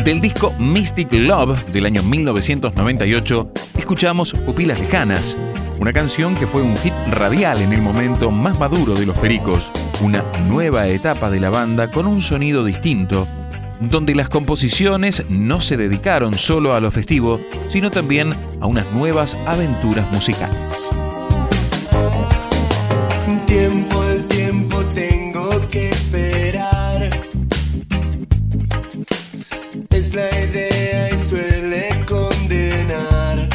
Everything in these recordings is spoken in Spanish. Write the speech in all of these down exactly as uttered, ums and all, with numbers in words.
Del disco Mystic Love del año mil novecientos noventa y ocho, escuchamos Pupilas Lejanas, una canción que fue un hit radial en el momento más maduro de Los Pericos, una nueva etapa de la banda con un sonido distinto, donde las composiciones no se dedicaron solo a lo festivo, sino también a unas nuevas aventuras musicales. Tiempo al tiempo tengo que esperar. Es la idea y suele condenar.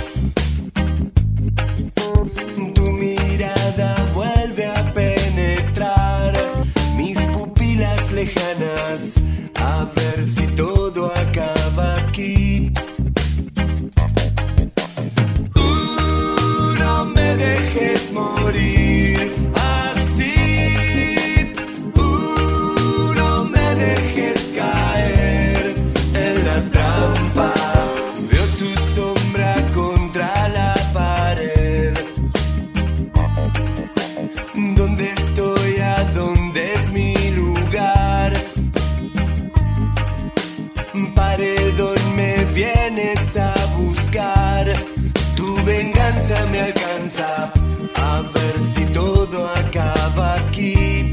Tu mirada vuelve a penetrar mis pupilas lejanas. A ver si todo acaba aquí. Uh, no me dejes morir así. Uh, no me dejes caer en la trampa. Veo tu sombra contra la pared. ¿Dónde estoy? ¿A dónde es mi lugar? Paredón, me vienes a buscar. Tu venganza me alcanza. A ver si todo acaba aquí.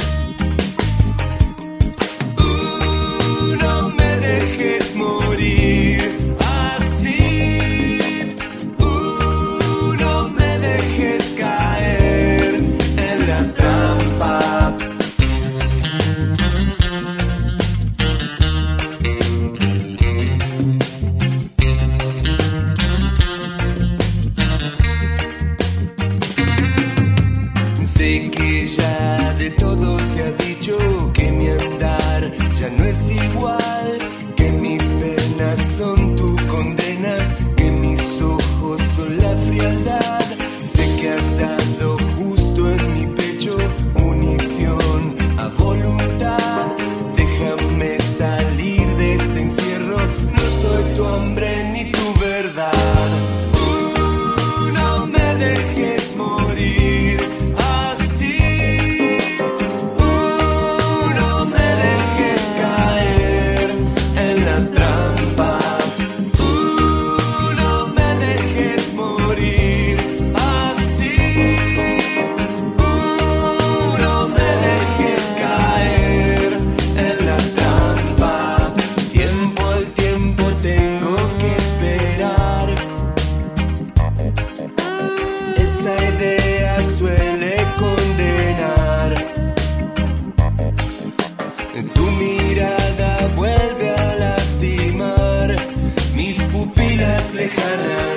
Uh, no me dejes morir así. Uh, no me dejes caer en la trampa. Sé que ya de todo se ha dicho, que mi andar ya no es igual, que mis penas son tu condena, que mis ojos son la frialdad. Sé que has dado justo en mi pecho munición a voluntad. Déjame salir de este encierro, no soy tu hambre ni tu verdad. Uh, no me dejes morir así. Uh, no me dejes caer en la trampa. Uh, no me dejes morir así. Uh, no me dejes caer en la trampa. Tiempo al tiempo tengo que esperar. Esa idea suele condenar. Tu mirada vuelve a lastimar mis pupilas lejanas.